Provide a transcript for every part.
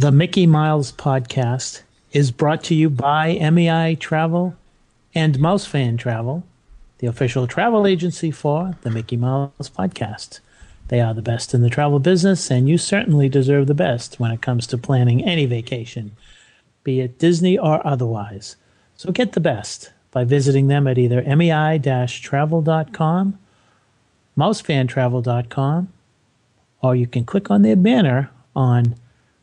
The Mickey Miles podcast is brought to you by MEI Travel and Mouse Fan Travel, the official travel agency for the Mickey Miles podcast. They are the best in the travel business, and you certainly deserve the best when it comes to planning any vacation, be it Disney or otherwise. So get the best by visiting them at either mei-travel.com, mousefantravel.com, or you can click on their banner on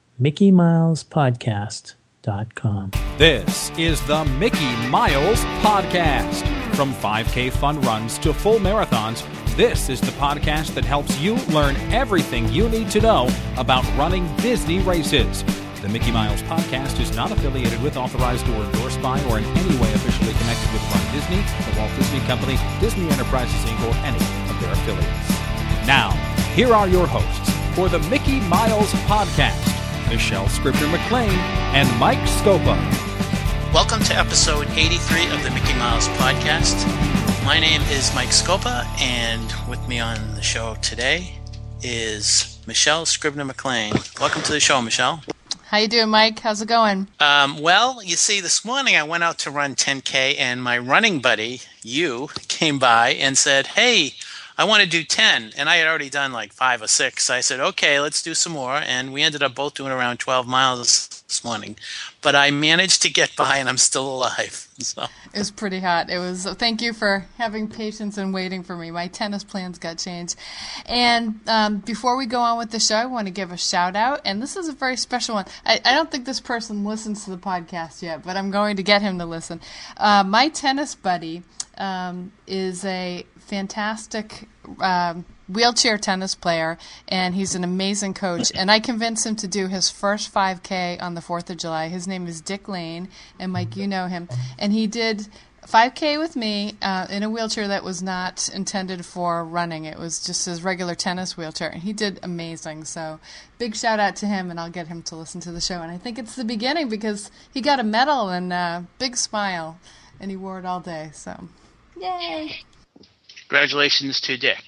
MickeyMilesPodcast.com. This is the Mickey Miles Podcast. From 5K fun runs to full marathons, this is the podcast that helps you learn everything you need to know about running Disney races. The Mickey Miles Podcast is not affiliated with, authorized, or endorsed by, or in any way officially connected with Run Disney, the Walt Disney Company, Disney Enterprises, Inc., or any of their affiliates. Now, here are your hosts for the Mickey Miles Podcast, Michelle Scribner-McLean and Mike Scopa. Welcome to episode 83 of the Mickey Miles Podcast. My name is Mike Scopa, and with me on the show today is Michelle Scribner-McLean. Welcome to the show, Michelle. How you doing, Mike? How's it going? Well, you see, this morning I went out to run 10K, and my running buddy, you, came by and said, hey, I want to do 10, and I had already done like 5 or 6. I said, okay, let's do some more, and we ended up both doing around 12 miles this morning. But I managed to get by, and I'm still alive. So it was pretty hot. It was. Thank you for having patience and waiting for me. My tennis plans got changed. And before we go on with the show, I want to give a shout out, and this is a very special one. I don't think this person listens to the podcast yet, but I'm going to get him to listen. My tennis buddy is a fantastic wheelchair tennis player, and he's an amazing coach. And I convinced him to do his first 5K on the 4th of July. His name is Dick Lane, and Mike, you know him. And he did 5K with me in a wheelchair that was not intended for running. It was just his regular tennis wheelchair, and he did amazing. So big shout out to him, and I'll get him to listen to the show. And I think it's the beginning because he got a medal and a big smile, and he wore it all day. So yay! Congratulations to Dick.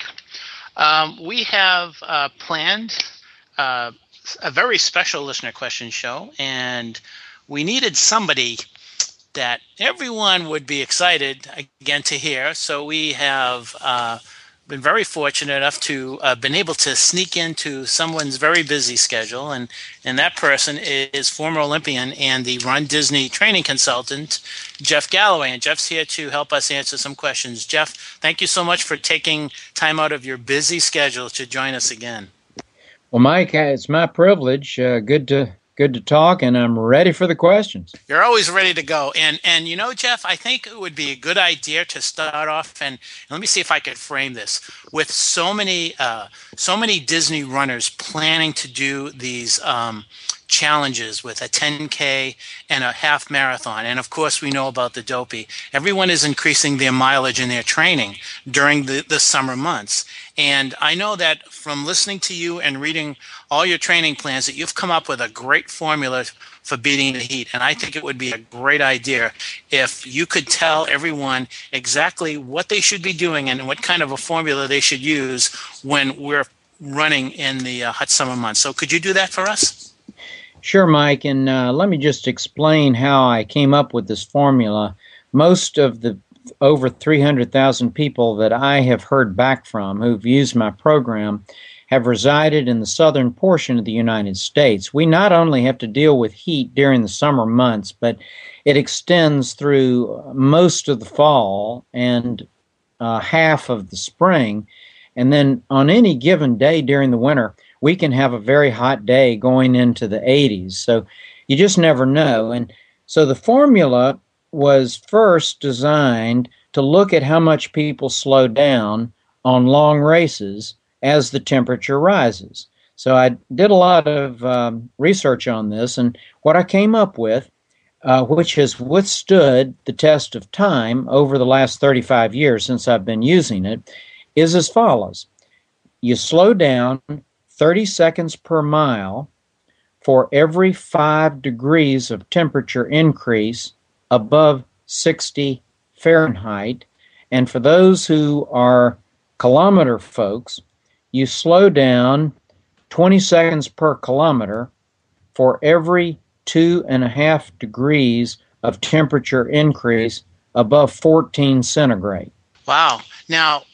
We have planned a very special listener question show, and we needed somebody that everyone would be excited again to hear. So we have been very fortunate enough to been able to sneak into someone's very busy schedule, and that person is former Olympian and the Run Disney training consultant, Jeff Galloway. And Jeff's here to help us answer some questions. Jeff, thank you so much for taking time out of your busy schedule to join us again. Well, Mike, it's my privilege. Good to talk, and I'm ready for the questions. You're always ready to go. And you know, Jeff, I think it would be a good idea to start off, and let me see if I could frame this. With so many Disney runners planning to do these challenges with a 10K and a half marathon, and of course we know about the dopey. Everyone is increasing their mileage in their training during the summer months. And I know that from listening to you and reading all your training plans that you've come up with a great formula for beating the heat. And I think it would be a great idea if you could tell everyone exactly what they should be doing and what kind of a formula they should use when we're running in the hot summer months. So could you do that for us? Sure, Mike, and let me just explain how I came up with this formula. Most of the over 300,000 people that I have heard back from who've used my program have resided in the southern portion of the United States. We not only have to deal with heat during the summer months, but it extends through most of the fall and half of the spring. And then on any given day during the winter, we can have a very hot day going into the 80s. So you just never know. And so the formula was first designed to look at how much people slow down on long races as the temperature rises. So I did a lot of research on this, and what I came up with, which has withstood the test of time over the last 35 years since I've been using it, is as follows. You slow down 30 seconds per mile for every 5 degrees of temperature increase above 60 Fahrenheit. And for those who are kilometer folks, you slow down 20 seconds per kilometer for every 2.5 degrees of temperature increase above 14 centigrade. Wow. Now,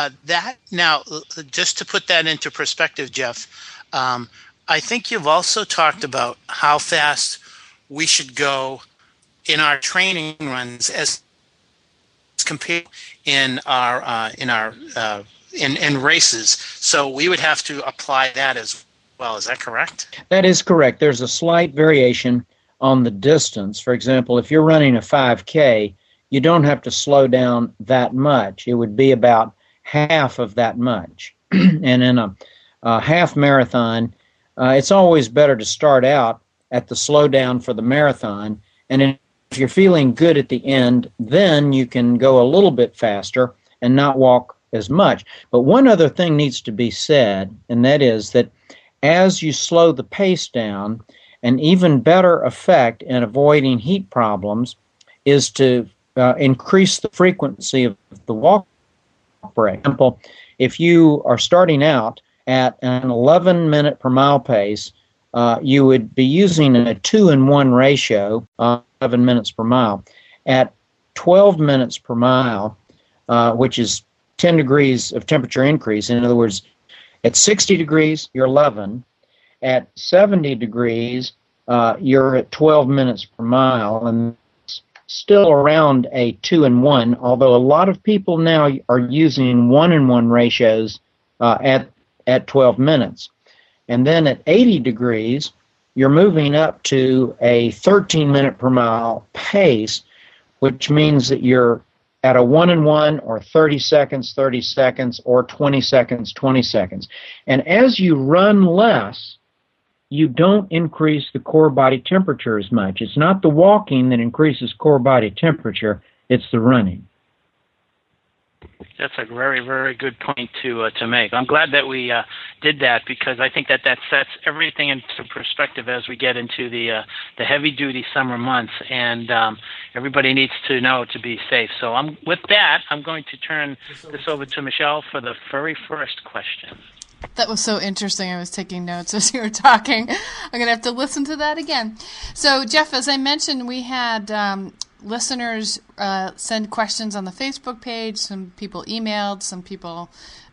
just to put that into perspective, Jeff, I think you've also talked about how fast we should go in our training runs as compared in races. So we would have to apply that as well. Is that correct? That is correct. There's a slight variation on the distance. For example, if you're running a 5K, you don't have to slow down that much. It would be about half of that much. And in a half marathon, it's always better to start out at the slowdown for the marathon. And if you're feeling good at the end, then you can go a little bit faster and not walk as much. But one other thing needs to be said, and that is that as you slow the pace down, an even better effect in avoiding heat problems is to increase the frequency of the walk break. For example, if you are starting out at an 11 minute per mile pace, you would be using a 2-in-1 ratio, 11 minutes per mile. At 12 minutes per mile, which is 10 degrees of temperature increase, in other words, at 60 degrees, you're 11. At 70 degrees, you're at 12 minutes per mile, and still around a 2-in-1, although a lot of people now are using 1-in-1 ratios at 12 minutes. And then at 80 degrees, you're moving up to a 13 minute per mile pace, which means that you're at a 1-in-1 or 30 seconds, or 20 seconds. And as you run less, you don't increase the core body temperature as much. It's not the walking that increases core body temperature, it's the running. That's a very, very good point to make. I'm glad that we did that, because I think that sets everything into perspective as we get into the heavy-duty summer months, and everybody needs to know to be safe. So with that, I'm going to turn this over to Michelle for the very first question. That was so interesting. I was taking notes as you were talking. I'm going to have to listen to that again. So, Jeff, as I mentioned, we had listeners send questions on the Facebook page. Some people emailed. Some people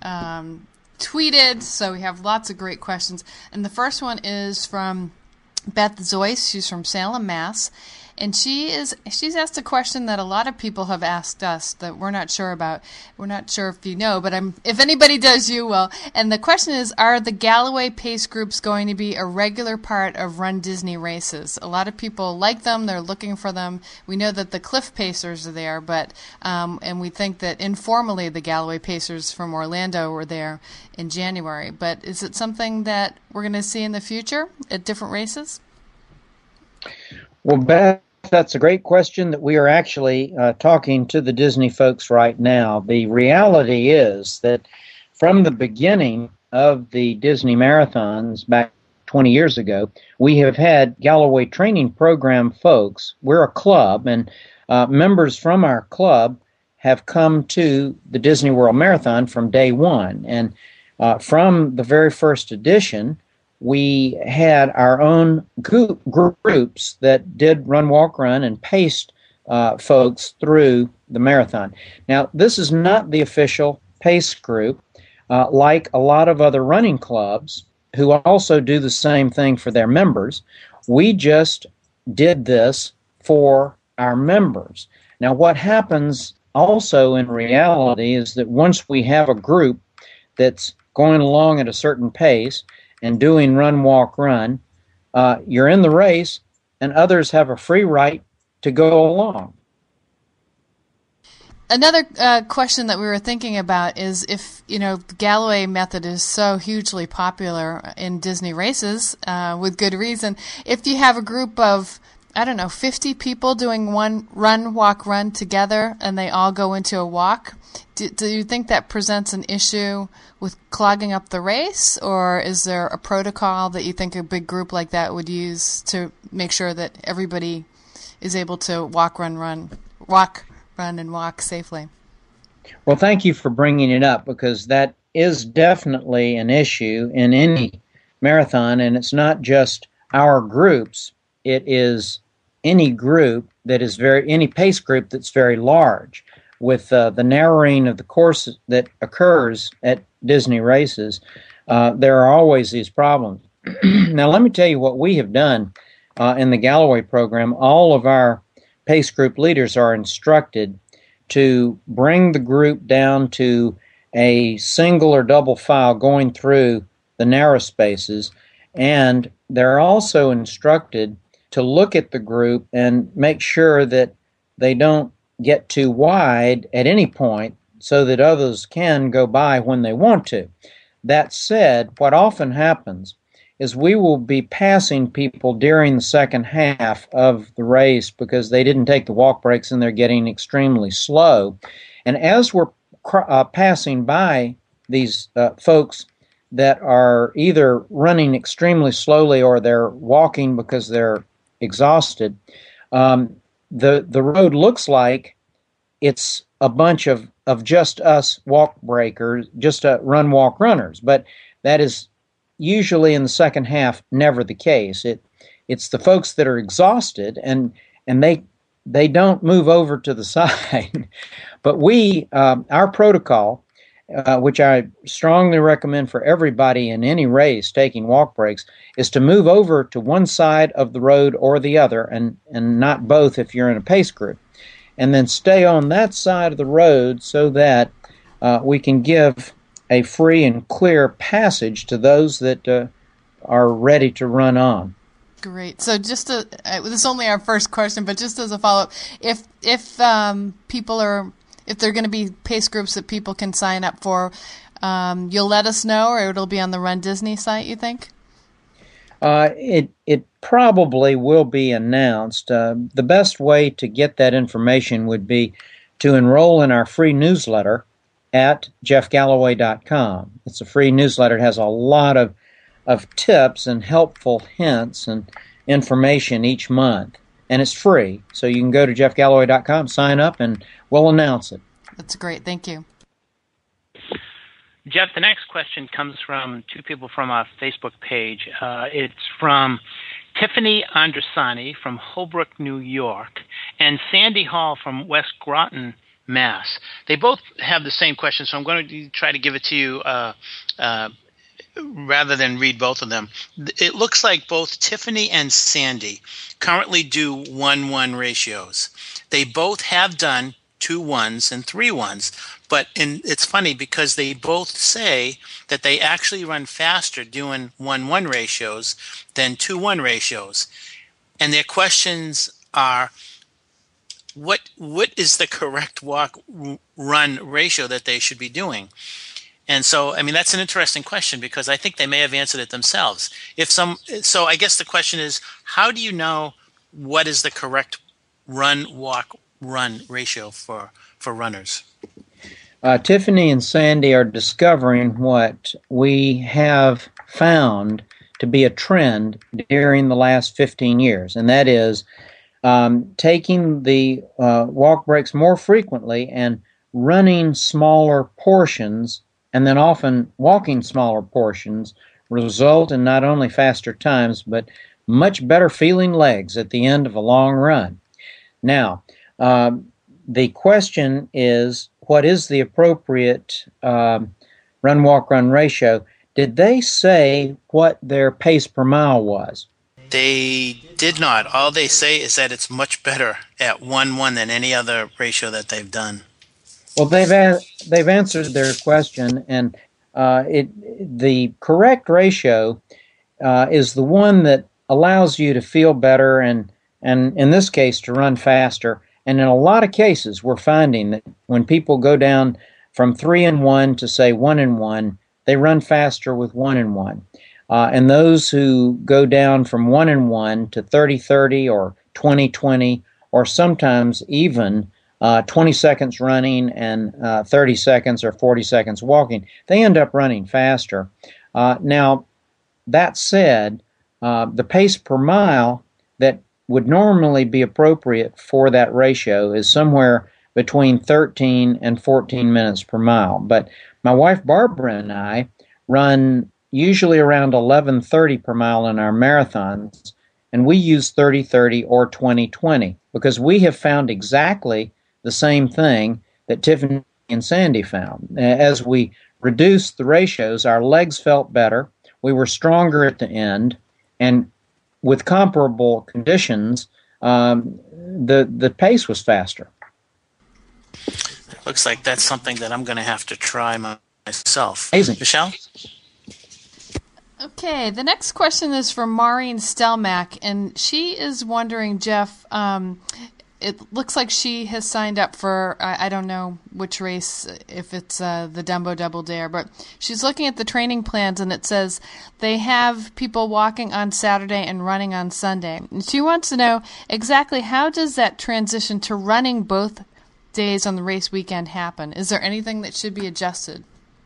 tweeted. So we have lots of great questions. And the first one is from Beth Zoyce. She's from Salem, Mass. And she's asked a question that a lot of people have asked us that we're not sure about. We're not sure if you know, but if anybody does, you will. And the question is, are the Galloway pace groups going to be a regular part of Run Disney races? A lot of people like them. They're looking for them. We know that the Cliff Pacers are there, but and we think that informally the Galloway Pacers from Orlando were there in January. But is it something that we're going to see in the future at different races? Well, Beth, that's a great question that we are actually talking to the Disney folks right now. The reality is that from the beginning of the Disney marathons back 20 years ago, we have had Galloway Training Program folks. We're a club, and members from our club have come to the Disney World Marathon from day one. And from the very first edition, we had our own groups that did run, walk, run, and paced folks through the marathon. Now, this is not the official pace group, like a lot of other running clubs who also do the same thing for their members. We just did this for our members. Now, what happens also in reality is that once we have a group that's going along at a certain pace and doing run, walk, run, you're in the race, and others have a free right to go along. Another question that we were thinking about is if, the Galloway method is so hugely popular in Disney races, with good reason, if you have a group of, 50 people doing one run, walk, run together, and they all go into a walk, do you think that presents an issue with clogging up the race, or is there a protocol that you think a big group like that would use to make sure that everybody is able to walk, run, and walk safely? Well, thank you for bringing it up, because that is definitely an issue in any marathon, and it's not just our groups, it is any group that is any pace group that's very large. With the narrowing of the course that occurs at Disney races, there are always these problems. Now, let me tell you what we have done in the Galloway program. All of our pace group leaders are instructed to bring the group down to a single or double file going through the narrow spaces, and they're also instructed to look at the group and make sure that they don't get too wide at any point so that others can go by when they want to. That said, what often happens is we will be passing people during the second half of the race because they didn't take the walk breaks and they're getting extremely slow. And as we're passing by these folks that are either running extremely slowly or they're walking because they're exhausted, the road looks like it's a bunch of just us walk breakers, just run walk runners, but that is usually in the second half never the case. It's the folks that are exhausted and they don't move over to the side. But our protocol, which I strongly recommend for everybody in any race taking walk breaks, is to move over to one side of the road or the other, and not both if you're in a pace group, and then stay on that side of the road so that we can give a free and clear passage to those that are ready to run on. Great. So this is only our first question, but just as a follow-up, if they're going to be pace groups that people can sign up for, you'll let us know, or it'll be on the Run Disney site, you think? It probably will be announced. The best way to get that information would be to enroll in our free newsletter at jeffgalloway.com. It's a free newsletter. It has a lot of tips and helpful hints and information each month. And it's free. So you can go to jeffgalloway.com, sign up, and we'll announce it. That's great. Thank you. Jeff, the next question comes from two people from our Facebook page. It's from Tiffany Andrasani from Holbrook, New York, and Sandy Hall from West Groton, Mass. They both have the same question, so I'm going to try to give it to you rather than read both of them. It looks like both Tiffany and Sandy currently do 1-1 ratios. They both have done 2 1s and 3 1s, but it's funny because they both say that they actually run faster doing 1-1 ratios than 2-1 ratios. And their questions are, what is the correct walk-run ratio that they should be doing? And so, I mean, that's an interesting question because I think they may have answered it themselves. So I guess the question is, how do you know what is the correct run-walk-run ratio for runners? Tiffany and Sandy are discovering what we have found to be a trend during the last 15 years, and that is taking the walk breaks more frequently and running smaller portions, and then often walking smaller portions, result in not only faster times, but much better feeling legs at the end of a long run. Now, the question is, what is the appropriate run-walk-run ratio? Did they say what their pace per mile was? They did not. All they say is that it's much better at 1-1 than any other ratio that they've done. Well, they've answered their question, and the correct ratio is the one that allows you to feel better and in this case to run faster. And in a lot of cases, we're finding that when people go down from 3-1 to say 1-1, they run faster with 1-1. And those who go down from 1-1 to 30-30 or 20-20, or sometimes even 20 seconds running and 30 seconds or 40 seconds walking, they end up running faster. Now, that said, the pace per mile that would normally be appropriate for that ratio is somewhere between 13 and 14 minutes per mile. But my wife Barbara and I run usually around 11:30 per mile in our marathons, and we use 30:30 or 20:20 because we have found exactly the same thing that Tiffany and Sandy found. As we reduced the ratios, our legs felt better, we were stronger at the end, and with comparable conditions, the pace was faster. Looks like that's something that I'm going to have to try myself. Amazing. Michelle? Okay, the next question is from Maureen Stelmack, and she is wondering, Jeff, it looks like she has signed up for, I don't know which race, if it's the Dumbo Double Dare, but she's looking at the training plans, and it says they have people walking on Saturday and running on Sunday. And she wants to know exactly how does that transition to running both days on the race weekend happen? Is there anything that should be adjusted?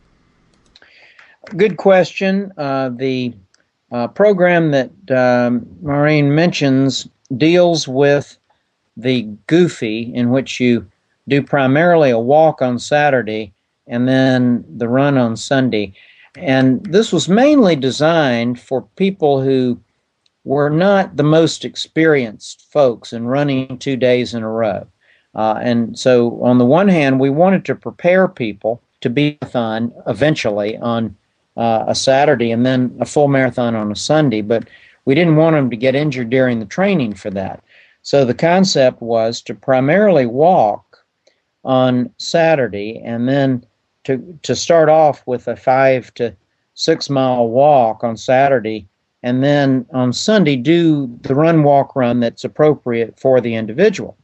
Good question. The program that Maureen mentions deals with the Goofy, in which you do primarily a walk on Saturday and then the run on Sunday. And this was mainly designed for people who were not the most experienced folks in running 2 days in a row. And so on the one hand, we wanted to prepare people to be a marathon eventually on a Saturday and then a full marathon on a Sunday, but we didn't want them to get injured during the training for that. So the concept was to primarily walk on Saturday and then to start off with a 5 to 6 mile walk on Saturday, and then on Sunday do the run, walk, run that's appropriate for the individual.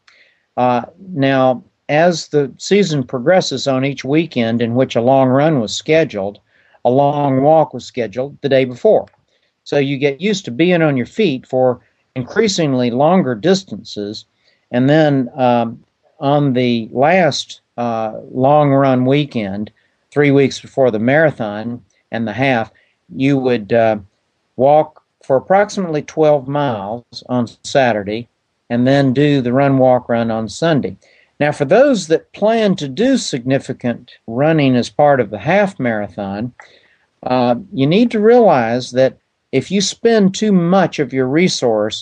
Now, as the season progresses on each weekend in which a long run was scheduled, a long walk was scheduled the day before. So you get used to being on your feet for increasingly longer distances, and then on the last long run weekend, 3 weeks before the marathon and the half, you would walk for approximately 12 miles on Saturday and then do the run, walk, run on Sunday. Now, for those that plan to do significant running as part of the half marathon, you need to realize that if you spend too much of your resource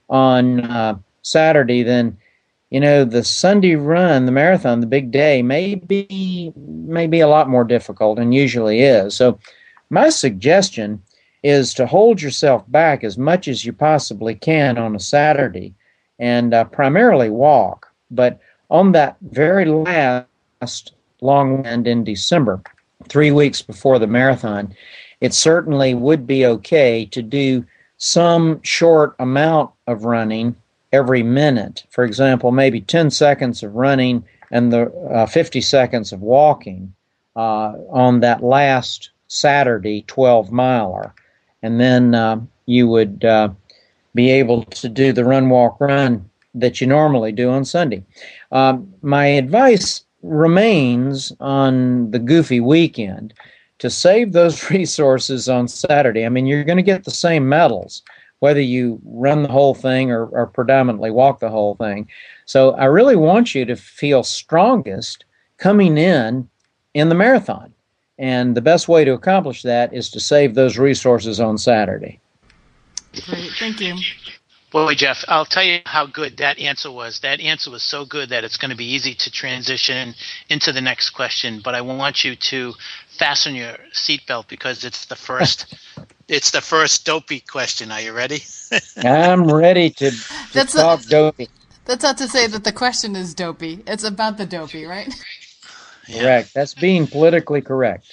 on Saturday, then the Sunday run, the marathon, the big day, may be a lot more difficult and usually is. So my suggestion is to hold yourself back as much as you possibly can on a Saturday and primarily walk. But on that very last long weekend in December, 3 weeks before the marathon, it certainly would be okay to do some short amount of running every minute. For example, maybe 10 seconds of running and the 50 seconds of walking on that last Saturday 12-miler. And then you would be able to do the run, walk, run that you normally do on Sunday. My advice remains on the Goofy weekend to save those resources on Saturday. I mean, you're going to get the same medals whether you run the whole thing or predominantly walk the whole thing. So I really want you to feel strongest coming in the marathon. And the best way to accomplish that is to save those resources on Saturday. Great, thank you. Boy, Jeff, I'll tell you how good that answer was. That answer was so good that it's going to be easy to transition into the next question. But I want you to fasten your seatbelt because it's the first. It's the first dopey question. Are you ready? I'm ready to talk dopey. That's not to say that the question is dopey. It's about the dopey, right? Yeah. Correct. That's being politically correct.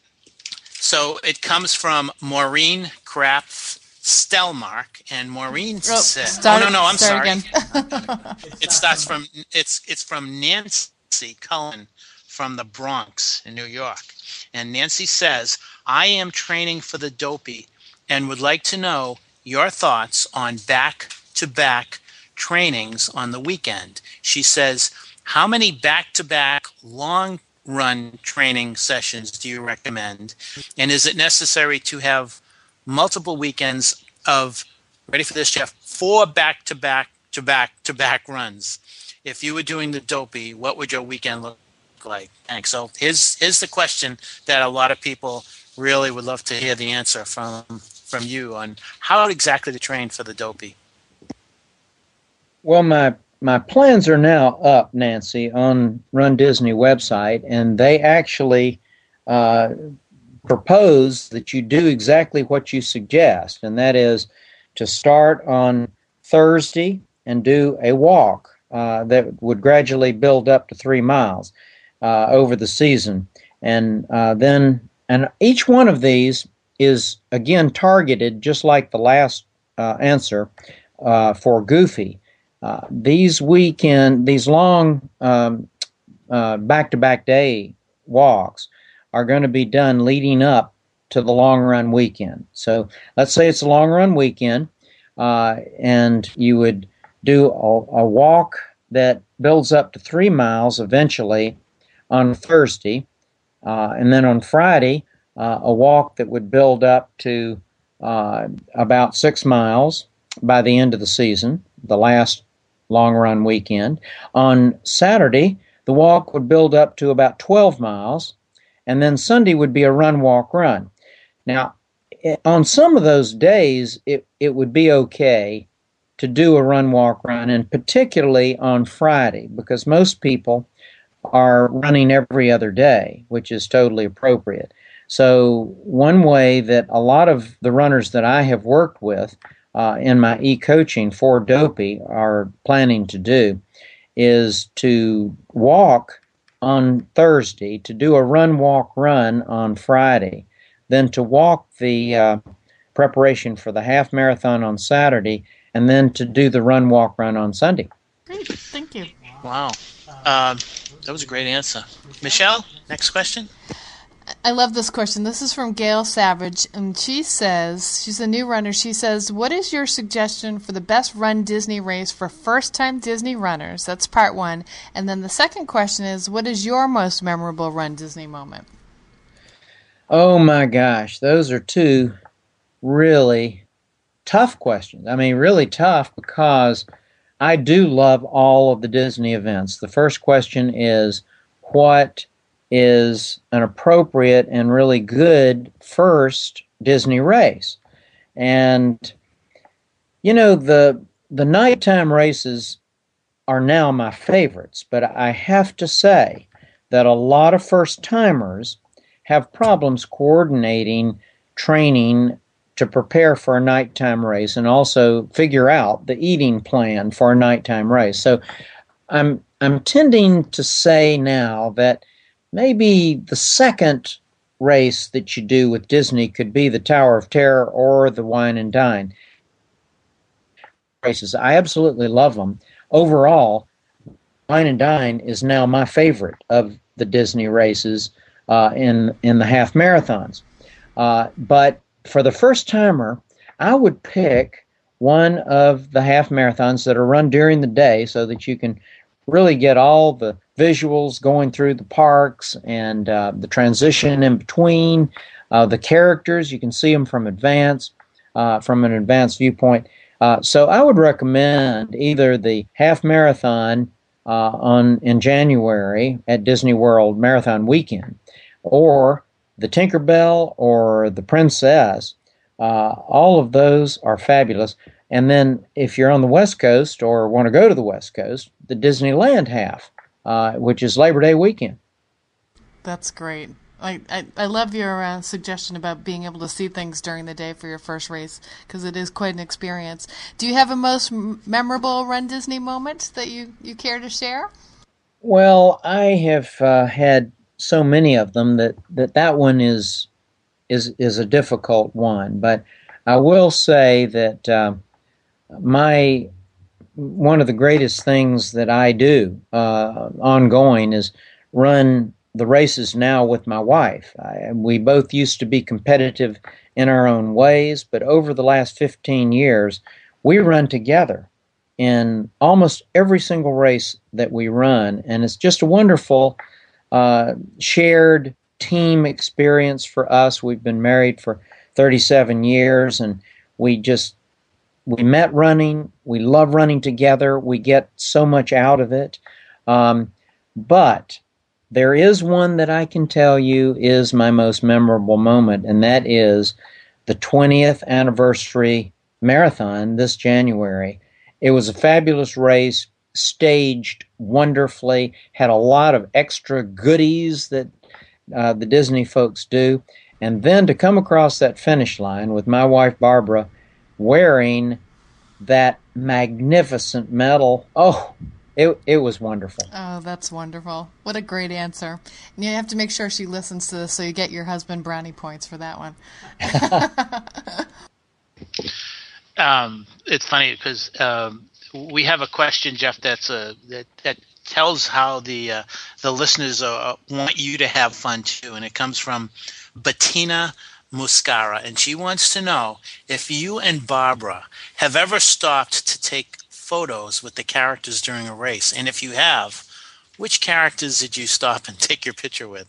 So it comes from Maureen Krapf Stelmark, and Maureen said, I'm sorry. It starts from it's from Nancy Cullen from the Bronx in New York. And Nancy says, I am training for the dopey and would like to know your thoughts on back-to-back trainings on the weekend. She says, how many back-to-back long run training sessions do you recommend? And is it necessary to have multiple weekends of, ready for this, Jeff, 4 back-to-back runs? If you were doing the dopey, what would your weekend look like? Thanks. So here's the question that a lot of people really would love to hear the answer from you on how exactly to train for the Dopey. Well, my plans are now up, Nancy, on Run Disney website, and they actually propose that you do exactly what you suggest, and that is to start on Thursday and do a walk that would gradually build up to 3 miles over the season. And each one of these is, again, targeted, just like the last answer, for Goofy. These long back-to-back day walks are going to be done leading up to the long run weekend. So let's say it's a long run weekend, and you would do a walk that builds up to 3 miles eventually on Thursday, and then on Friday, a walk that would build up to about 6 miles by the end of the season, the last long run weekend. On Saturday, the walk would build up to about 12 miles, and then Sunday would be a run, walk, run. Now, on some of those days, it would be okay to do a run, walk, run, and particularly on Friday, because most people are running every other day, which is totally appropriate. So one way that a lot of the runners that I have worked with in my e-coaching for Dopey are planning to do is to walk on Thursday, to do a run, walk, run on Friday, then to walk the preparation for the half marathon on Saturday, and then to do the run, walk, run on Sunday. Great, thank you. Wow. That was a great answer. Michelle, next question. I love this question. This is from Gail Savage, and she says, she's a new runner. She says, what is your suggestion for the best Run Disney race for first-time Disney runners? That's part one. And then the second question is, what is your most memorable Run Disney moment? Oh my gosh, those are two really tough questions. I mean, really tough, because I do love all of the Disney events. The first question is, what is an appropriate and really good first Disney race? And, you know, the nighttime races are now my favorites, but I have to say that a lot of first-timers have problems coordinating training to prepare for a nighttime race and also figure out the eating plan for a nighttime race. So I'm tending to say now that maybe the second race that you do with Disney could be the Tower of Terror or the Wine and Dine races. I absolutely love them. Overall, Wine and Dine is now my favorite of the Disney races in the half marathons. But for the first timer, I would pick one of the half marathons that are run during the day so that you can really get all the visuals going through the parks and the transition in between, the characters. You can see them from an advanced viewpoint. So I would recommend either the half marathon in January at Disney World Marathon Weekend, or the Tinkerbell or the Princess. All of those are fabulous. And then if you're on the West Coast or want to go to the West Coast, the Disneyland half, which is Labor Day weekend. That's great. I love your suggestion about being able to see things during the day for your first race, because it is quite an experience. Do you have a most memorable Run Disney moment that you care to share? Well, I have had so many of them that one is a difficult one. But I will say that one of the greatest things that I do ongoing is run the races now with my wife. We both used to be competitive in our own ways, but over the last 15 years, we run together in almost every single race that we run, and it's just a wonderful shared team experience for us. We've been married for 37 years, and we met running. We love running together. We get so much out of it. But there is one that I can tell you is my most memorable moment, and that is the 20th anniversary marathon this January. It was a fabulous race, staged wonderfully, had a lot of extra goodies that the Disney folks do. And then to come across that finish line with my wife Barbara wearing that magnificent medal, it was wonderful. Oh, that's wonderful. What a great answer. And you have to make sure she listens to this so you get your husband brownie points for that one. It's funny because we have a question, Jeff, that tells how the listeners want you to have fun too, and it comes from Bettina Muscara, and she wants to know if you and Barbara have ever stopped to take photos with the characters during a race, and if you have, which characters did you stop and take your picture with?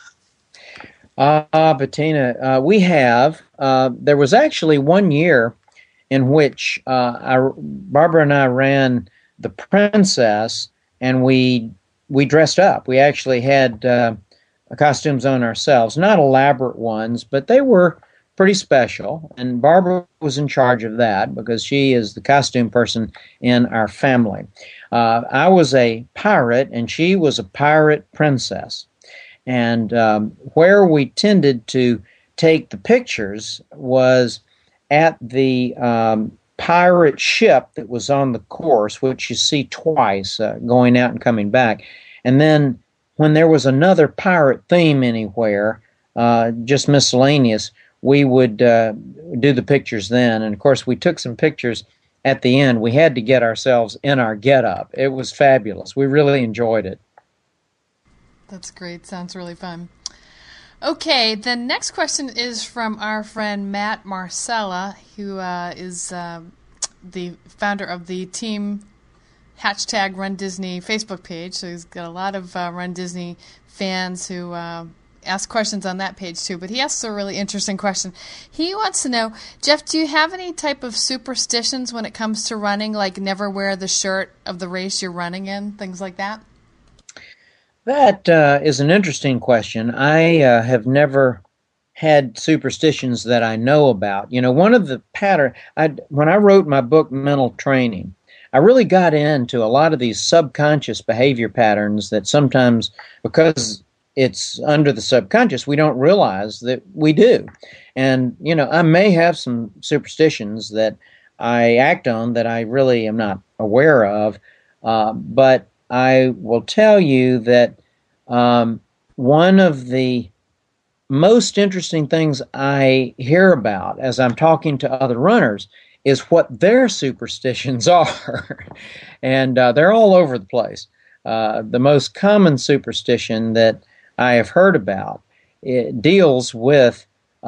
Bettina, we have. There was actually one year in which Barbara and I ran the princess, and we dressed up. We actually had costumes on ourselves, not elaborate ones, but they were pretty special. And Barbara was in charge of that because she is the costume person in our family. I was a pirate, and she was a pirate princess. And where we tended to take the pictures was at the pirate ship that was on the course, which you see twice, going out and coming back. And then when there was another pirate theme anywhere, just miscellaneous, we would do the pictures then. And, of course, we took some pictures at the end. We had to get ourselves in our get-up. It was fabulous. We really enjoyed it. That's great. Sounds really fun. Okay, the next question is from our friend Matt Marcella, who is the founder of the Team #Run Disney Facebook page. So he's got a lot of Run Disney fans who ask questions on that page too. But he asks a really interesting question. He wants to know, Jeff, do you have any type of superstitions when it comes to running, like never wear the shirt of the race you're running in, things like that? That is an interesting question. I have never had superstitions that I know about. You know, one of the when I wrote my book, Mental Training, I really got into a lot of these subconscious behavior patterns that sometimes, because it's under the subconscious, we don't realize that we do. And, you know, I may have some superstitions that I act on that I really am not aware of, but I will tell you that one of the most interesting things I hear about as I'm talking to other runners is what their superstitions are. And they're all over the place. The most common superstition that I have heard about, it deals with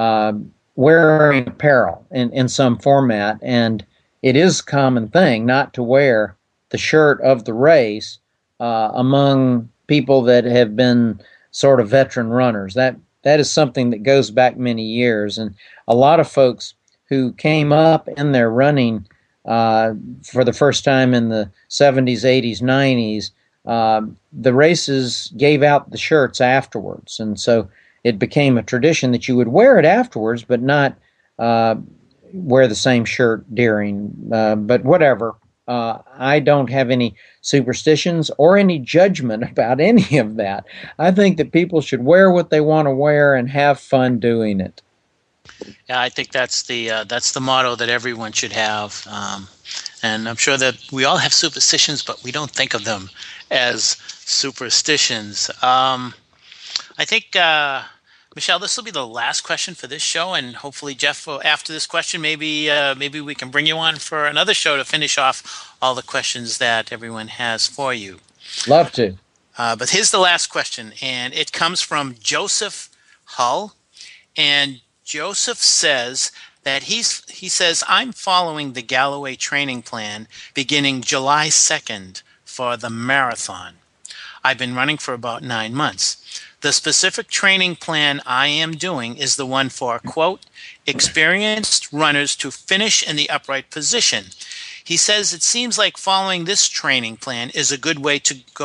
wearing apparel in some format, and it is a common thing not to wear the shirt of the race among people that have been sort of veteran runners. That is something that goes back many years, and a lot of folks who came up in their running for the first time in the 70s, 80s, 90s, the races gave out the shirts afterwards, and so it became a tradition that you would wear it afterwards, but not wear the same shirt during. But whatever, I don't have any superstitions or any judgment about any of that. I think that people should wear what they want to wear and have fun doing it. Yeah, I think that's the motto that everyone should have. And I'm sure that we all have superstitions, but we don't think of them as superstitions. I think, Michelle, this will be the last question for this show, and hopefully, Jeff, after this question, maybe we can bring you on for another show to finish off all the questions that everyone has for you. Love to. But here's the last question, and it comes from Joseph Hull, and Joseph says that he says, I'm following the Galloway training plan beginning July 2nd for the marathon. I've been running for about 9 months. The specific training plan I am doing is the one for, quote, experienced runners to finish in the upright position. He says it seems like following this training plan is a good way to go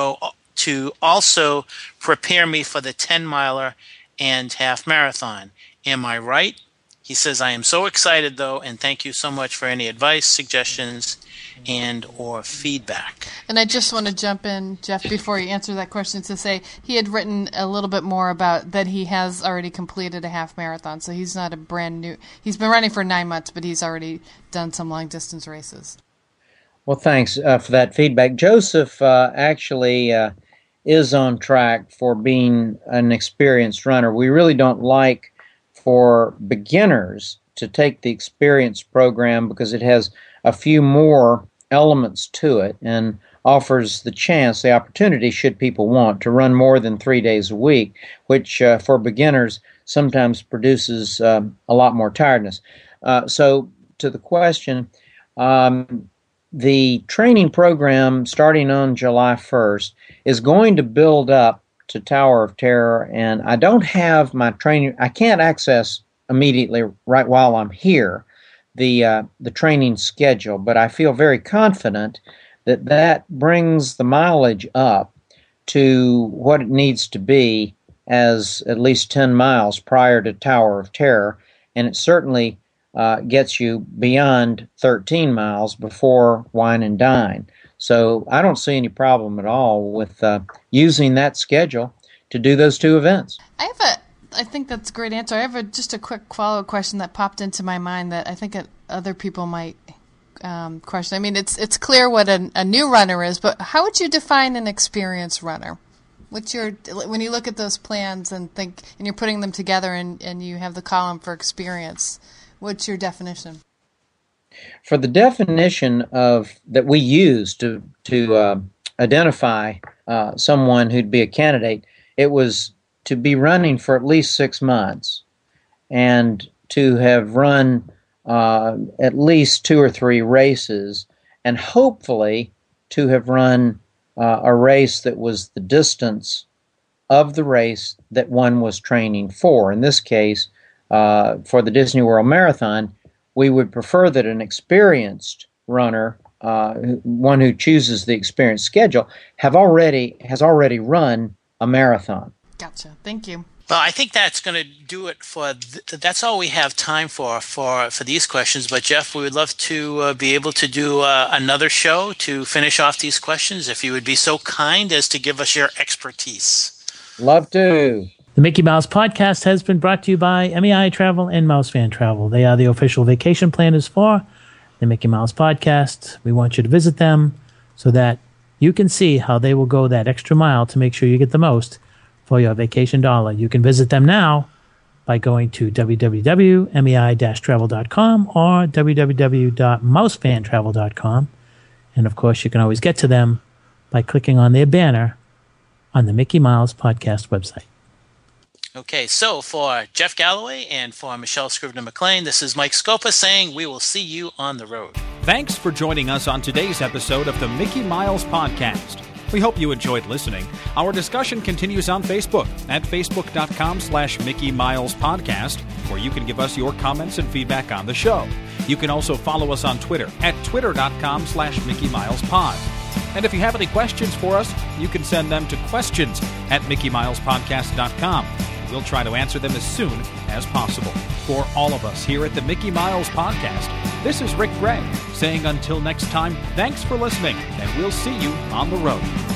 to also prepare me for the 10-miler and half marathon. Am I right? He says, I am so excited, though, and thank you so much for any advice, suggestions, and or feedback. And I just want to jump in, Jeff, before you answer that question, to say he had written a little bit more about that he has already completed a half marathon, so he's not a brand new. He's been running for 9 months, but he's already done some long distance races. Well, thanks for that feedback. Joseph actually is on track for being an experienced runner. We really don't like for beginners to take the experience program because it has a few more elements to it and offers the opportunity, should people want, to run more than 3 days a week, which for beginners sometimes produces a lot more tiredness. So to the question, the training program starting on July 1st is going to build up to Tower of Terror, and I don't have my training. I can't access immediately right while I'm here the training schedule, but I feel very confident that brings the mileage up to what it needs to be as at least 10 miles prior to Tower of Terror, and it certainly gets you beyond 13 miles before Wine and Dine. So I don't see any problem at all with using that schedule to do those two events. I think that's a great answer. I have just a quick follow-up question that popped into my mind that I think other people might question. I mean, it's clear what a new runner is, but how would you define an experienced runner? When you look at those plans and you're putting them together and you have the column for experience, what's your definition? For the definition that we use to identify someone who'd be a candidate, it was to be running for at least 6 months and to have run at least 2 or 3 races, and hopefully to have run a race that was the distance of the race that one was training for. In this case, for the Disney World Marathon, we would prefer that an experienced runner, one who chooses the experienced schedule, has already run a marathon. Gotcha. Thank you. Well, I think that's going to do it for. That's all we have time for these questions. But Jeff, we would love to be able to do another show to finish off these questions, if you would be so kind as to give us your expertise. Love to. The Mickey Mouse Podcast has been brought to you by MEI Travel and Mouse Fan Travel. They are the official vacation planners for the Mickey Mouse Podcast. We want you to visit them so that you can see how they will go that extra mile to make sure you get the most for your vacation dollar. You can visit them now by going to www.mei-travel.com or www.mousefantravel.com. And of course, you can always get to them by clicking on their banner on the Mickey Mouse Podcast website. Okay, so for Jeff Galloway and for Michelle Scrivener-McLean, this is Mike Scopa saying we will see you on the road. Thanks for joining us on today's episode of the Mickey Miles Podcast. We hope you enjoyed listening. Our discussion continues on Facebook at facebook.com/Mickey Miles Podcast, where you can give us your comments and feedback on the show. You can also follow us on Twitter at twitter.com/Mickey Miles Pod. And if you have any questions for us, you can send them to questions@MickeyMilesPodcast.com. We'll try to answer them as soon as possible. For all of us here at the Mickey Miles Podcast, this is Rick Gray saying until next time, thanks for listening, and we'll see you on the road.